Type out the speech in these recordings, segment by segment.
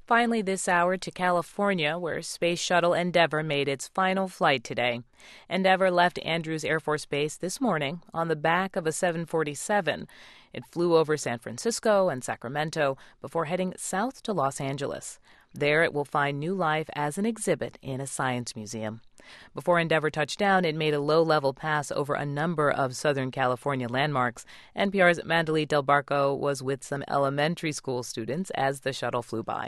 Finally, this hour to California, where Space Shuttle Endeavour made its final flight today. Endeavour left Andrews Air Force Base this morning on the back of a 747. It flew over San Francisco and Sacramento before heading south to Los Angeles. There it will find new life as an exhibit in a science museum. Before Endeavour touched down, it made a low-level pass over a number of Southern California landmarks. NPR's Mandalit Del Barco was with some elementary school students as the shuttle flew by.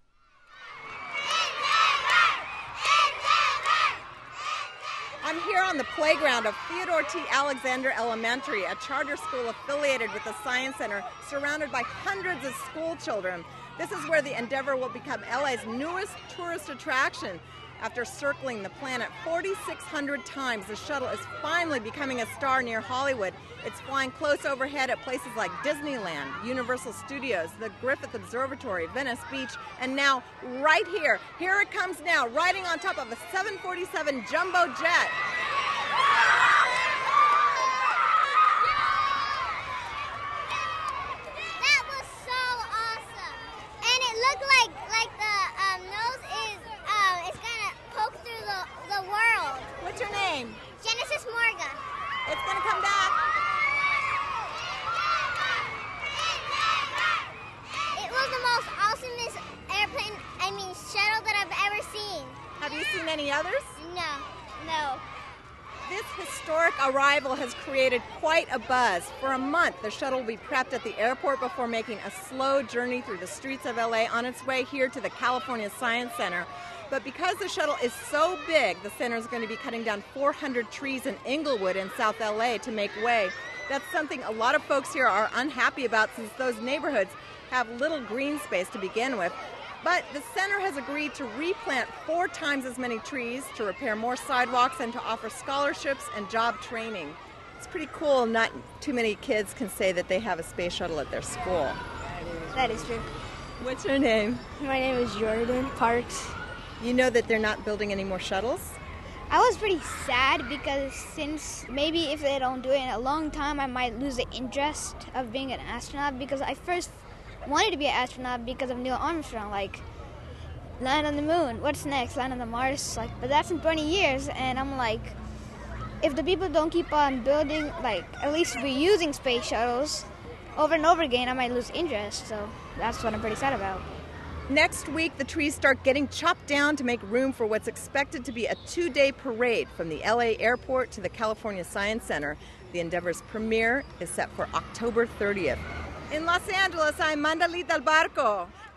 I'm here on the playground of Theodore T. Alexander Elementary, a charter school affiliated with the Science Center, surrounded by hundreds of school children. This is where the Endeavour will become LA's newest tourist attraction. After circling the planet 4,600 times, the shuttle is finally becoming a star near Hollywood. It's flying close overhead at places like Disneyland, Universal Studios, the Griffith Observatory, Venice Beach, and now right here. Here it comes now, riding on top of a 747 jumbo jet. That was so awesome. And it looked like the nose is it's gonna poke through the world. What's your name? Genesis Morga. It's gonna come back. It was the most awesomest shuttle that I've ever seen. Have you seen any others? No. This historic arrival has created quite a buzz. For a month, the shuttle will be prepped at the airport before making a slow journey through the streets of LA on its way here to the California Science Center. But because the shuttle is so big, the center is going to be cutting down 400 trees in Inglewood in South LA to make way. That's something a lot of folks here are unhappy about, since those neighborhoods have little green space to begin with. But the center has agreed to replant 4 times as many trees, to repair more sidewalks, and to offer scholarships and job training. It's pretty cool. Not too many kids can say that they have a space shuttle at their school. That is true. What's your name? My name is Jordan Parks. You know that they're not building any more shuttles? I was pretty sad because since maybe if they don't do it in a long time, I might lose the interest of being an astronaut, because I first wanted to be an astronaut because of Neil Armstrong, like land on the moon, what's next, land on the Mars, like, but that's in 20 years, and I'm like, if the people don't keep on building, like at least reusing space shuttles over and over again, I might lose interest. So that's what I'm pretty sad about. Next week, the trees start getting chopped down to make room for what's expected to be a 2-day parade from the LA airport to the California Science Center. The Endeavour's premiere is set for October 30th. In Los Angeles, I'm Mandalit Del Barco.